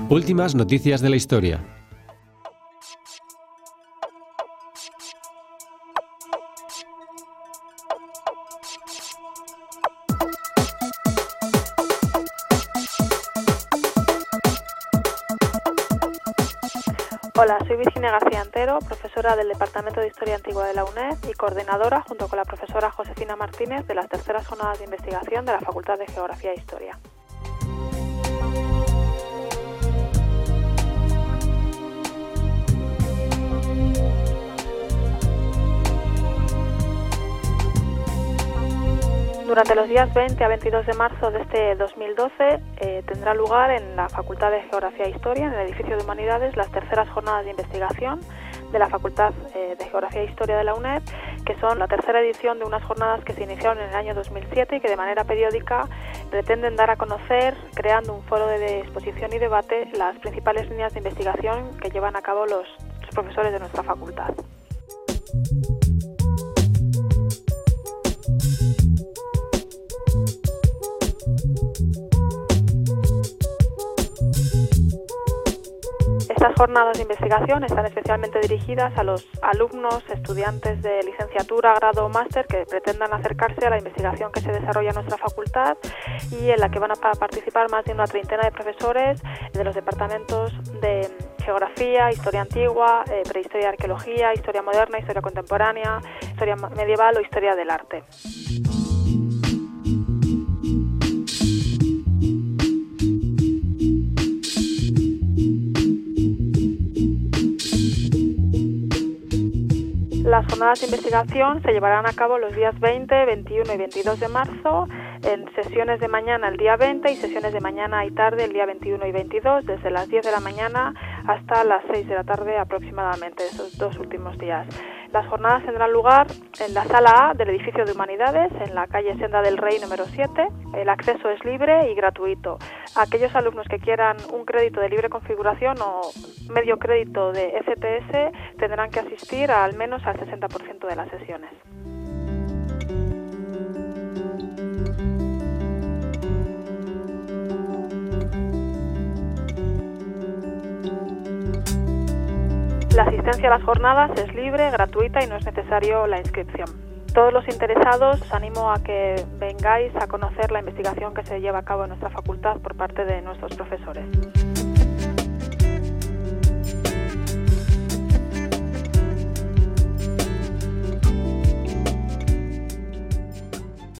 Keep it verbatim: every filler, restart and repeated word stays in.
Últimas noticias de la historia. Hola, soy Virginia García Antero, profesora del Departamento de Historia Antigua de la UNED y coordinadora, junto con la profesora Josefina Martínez, de las terceras jornadas de investigación de la Facultad de Geografía e Historia. Durante los días veinte a veintidós de marzo de este dos mil doce eh, tendrá lugar en la Facultad de Geografía e Historia, en el edificio de Humanidades, las terceras jornadas de investigación de la Facultad eh, de Geografía e Historia de la UNED, que son la tercera edición de unas jornadas que se iniciaron en el año dos mil siete y que de manera periódica pretenden dar a conocer, creando un foro de exposición y debate, las principales líneas de investigación que llevan a cabo los, los profesores de nuestra facultad. Estas jornadas de investigación están especialmente dirigidas a los alumnos, estudiantes de licenciatura, grado o máster que pretendan acercarse a la investigación que se desarrolla en nuestra facultad y en la que van a participar más de una treintena de profesores de los departamentos de Geografía, Historia Antigua, eh, Prehistoria y Arqueología, Historia Moderna, Historia Contemporánea, Historia Medieval o Historia del Arte. Las jornadas de investigación se llevarán a cabo los días veinte, veintiuno y veintidós de marzo, en sesiones de mañana el día veinte y sesiones de mañana y tarde el día veintiuno y veintidós, desde las diez de la mañana hasta las seis de la tarde aproximadamente, esos dos últimos días. Las jornadas tendrán lugar en la sala A del edificio de Humanidades, en la calle Senda del Rey número siete. El acceso es libre y gratuito. Aquellos alumnos que quieran un crédito de libre configuración o medio crédito de F P S tendrán que asistir a al menos al sesenta por ciento de las sesiones. La asistencia a las jornadas es libre, gratuita y no es necesario la inscripción. Todos los interesados os animo a que vengáis a conocer la investigación que se lleva a cabo en nuestra facultad por parte de nuestros profesores.